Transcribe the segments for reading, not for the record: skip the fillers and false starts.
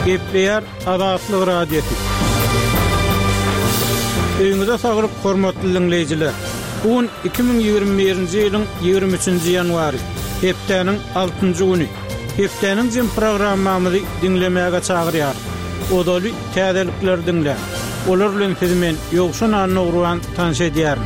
Gepleyer Azatlyk radiosu. Öňüňizde saglyk hormatly dinleýijiler. Bugün 2021-nji ýylyň 23-nji ýanwary, hepdeniň 6-njy güni. Hepdeniň jym programmamyzy dinlemäge çagyrýar. Odaly täzelikler dinle. Olar bilen siz men ýogşan anogruan tanış edýärin.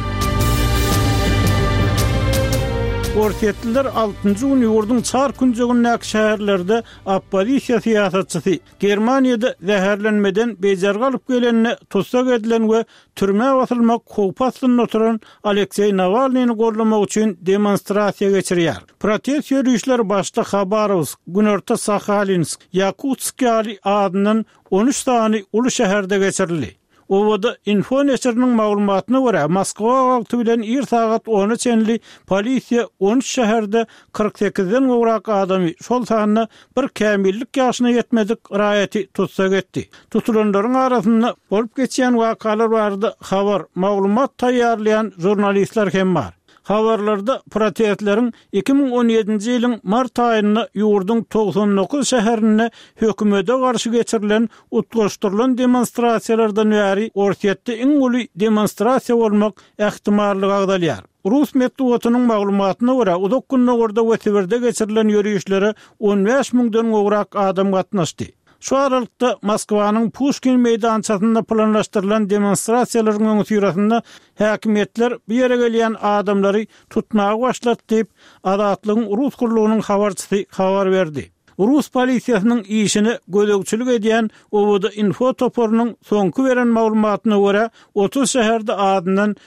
Ortetliler 6-njy güni ýurdun çar künjegindäki şäherlerde opposisiýa siýasatçysy Germaniýada zäherlenmeden bejar galyp gelenine tutsak edilen we türme basylmak howpasyny oturan Aleksey Navalnyny gollamak üçin demonstrasiýa geçirýär. Protest ýürüýüşleri başda Khabarovsk, Günorta Sakhalinsk, Yakutsk adynyň 13 sany uly şäherde geçirildi. Owada Info neşriniň maglumatyna görä Moskwa wagty bilen 1 sagat 13 enli polisiýa 13 şäherde 48den gowrak adamy şol sanyny bir kämillik ýaşyna ýetmedik raýaty tutsak etdi. Tutulanlaryň arasynda bolup geçýän wakalar bardy. Habar, maglumat taýýarlayan jurnalistler hem bar. Habarlarda protestleriň 2017-nji ýylyň mart aýynda ýurdun 99 şäherinde hökümete garşy geçirilen utgaşdyrylan demonstrasiýalardan bäri Orsetde iň uly demonstrasiýa bolmak ähtimallygy agdalýar. Rus medeniýetiniň maglumatyna görä, uzak günlerde we Sibirde geçirilen ýürüýüşlere 15 000-den gowrak adam gatnaşdy. Şu aralykda Moskwanyň Pushkin meýdançasynda planlaşdyrylan demonstrasiýalaryň öňü ýürüsinde häkimetler bir ýere gelýän adamlary tutmagy başlatdy diýip Azatlygyň Rus gurulunyň habarçysy habar berdi. Rus polisiýasynyň işini gödekçilik edýän Owada Info toporunyň soňky beren maglumatyna görä 30 şäherde adından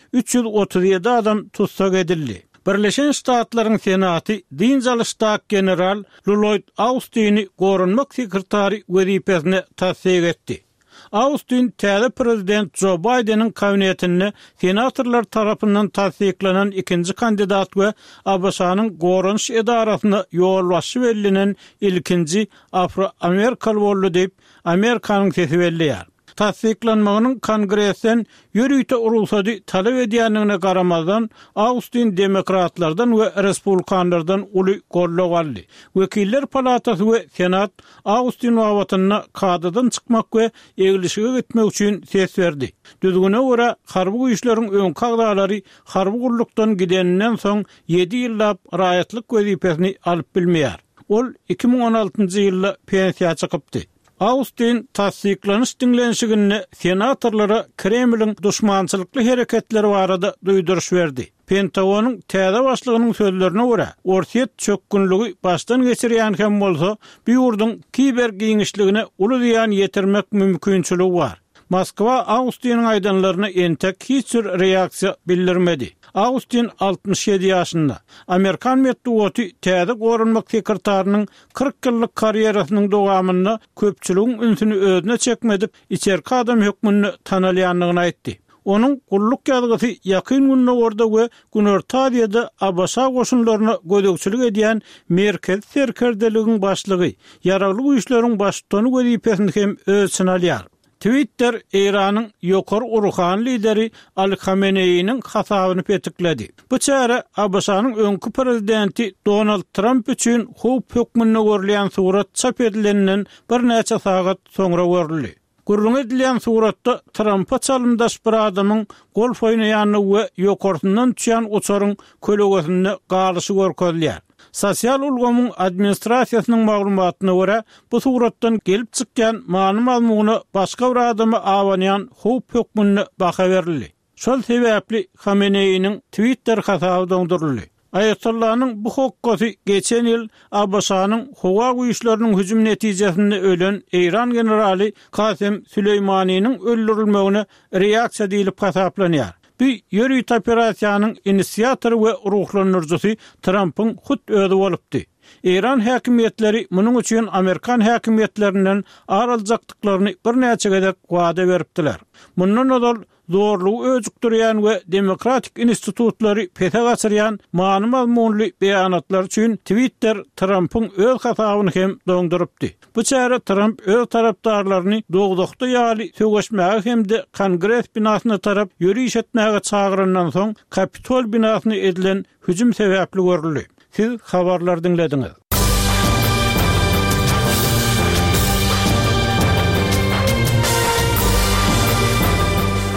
337 adam tutsak edildi. Birleşen Ştatlaryň Senaty din jalystak general Lloyd Austin'i gorunmak sekretary wezipesine tasdik etdi. Austin täze prezident Joe Biden'in kabinetine senatorlar tarapyndan tasdiklanan ikinci kandidat we ABŞ-nyň gorunş edarasyna ýol başy berlinen ilkinji Afro-Amerikalı boldy diýip Amerikanyň sesi belliýär. Tasdiklanmagynyň Kongressden ýürüýte urulsady talap edýändigine garamazdan Austin demokratlardan we respublikanlardan uly gollak aldy. Wekiller palatasy we senat Austin wawatyna kadadan çykmak we egilişige gitmek üçin ses berdi. Düzgüne görä harby güýçleriň öňkü agdalary harby gurulukdan gideninden soň 7 ýyllap raýatlyk wezipesini alyp bilmeýär. Ol 2016-njy ýylda pensiýa çykypdy. Austin tasdiklanyş dinlenşigine senatorlara Kremlin düşmançylykly hereketleri barada duýduruş berdi. Pentagonyň täze başlygynyň sözlerine görä, Orset çökkünlügi başdan geçirýän hem bolsa, bu ýurdun kiber giňişligine uly ziýan ýetirmek mümkinçiligi bar. Moskwa Austin'in aýdanlaryna entek hiç bir reaksiýa bildirmedi. Austin 67 ýaşynda. Amerikan medeniýeti täze gorunmak sekretarynyň 40 ýyllyk karýerasynyň dowamynda köpçüligiň ünsüni özüne çekmedip içerki adam hökmüni tanalýanlygyny aýtdy. Onun gulluk ýazgysy ýakyn günde orada we Günortaýada ABŞ goşunlaryna gödekçilik edýän merkez serkerdeligiň başlygy, ýaragly güýçleriň başlygyny wezipesini hem özüne alýar. Twitter Iranyň ýokary uruhan lideri Ali Khamenei'nin hasabyny petikledi. Bu çäre ABŞ-nyň öňkü prezidenti Donald Trump üçin howp hökmüne görülýän surat çap edilenden bir näçe sagat soňra görüldi. Gurrun edilen suratda Trump'a çalymdaş bir adamyň golf oýnaýany we ýokartyndan düşýän uçaryň kölegesinde galyşy görkezilýär. Sosial ulgamyň administrasiýasynyň maglumatyna görä, bu suratdan gelip çykýan many mazmuny başga bir adamy awanýan howp hökmüne baha berildi. Şol sebäpli Khamenei'nin Twitter hasaby donduruldy. Ayatollaynyň bu hokgasy geçen ýyl ABŞ-nyň howa güýçleriniň hüjüm netijesinde ölen İran generali Kasem Süleýmanynyň öldürilmegine reaksiýa diýilip hasaplanýar. Bu ýürüýt operasiýanyň inisiatory we ruhlandyrjysy Trump'yň hut özi bolupdy. İran häkimetleri munyň üçin Amerikan häkimetlerinden araljakdyklaryny bir näçe gedek wada beripdiler. Mundan odal zorluğu özükdürýän we demokratik institutlary pete gaçyrýan many mazmunly beýanatlar üçin Twitter Trump'yň öz hasabyny hem doňdurypdy. Bu çäre Trump öz tarapdarlaryny dogdokda ýaly söwgeşmäge hemde Kongress binasyna tarap ýürüýüş etmäge çagyryndan soň Kapitol binasyna edilen hüjüm sebäpli görüldi. Siz habarlar dinlediňiz.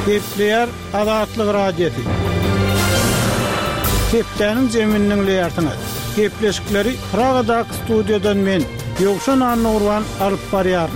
Gepleyer Azatlyk radiosu. Septäniň jeminiň leýartyna. Gepleşikleri Pragadak studiýadan men Ýogşan Annurwan alyp barýaryn.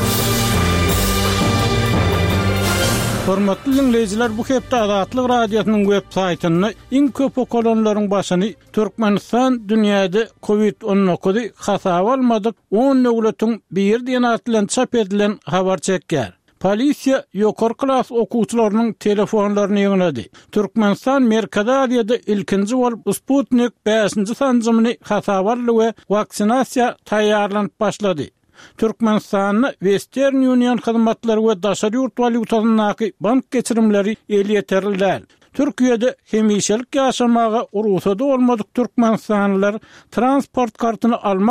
Hormatly dinleýijiler, bu hepde Azatlyk radiosynyň web saýtyny iň köp okulanlaryň başyny Türkmenistan dünýäde Covid-19 hasap almadyk 10 nöwletiň bir diýen atlan çap edilen habar çekýär. Polisiýa ýokary klas okuwçylarynyň telefonlaryny ýeňledi. Türkmenistan Merkezi Aziýada ilkinji bolup Sputnik 5-nji sanjymyny hasap aldy we vaksinasiýa taýýarlanyp başlady. Türkmenistan'ı Western Union hyzmatlary we daşary ýurt walyutasynyň bank geçirimleri el ýeterildi. Türkiýede hemişelik ýaşamaga ruhsat bolmadyk türkmenistanlylar transport kartyny almak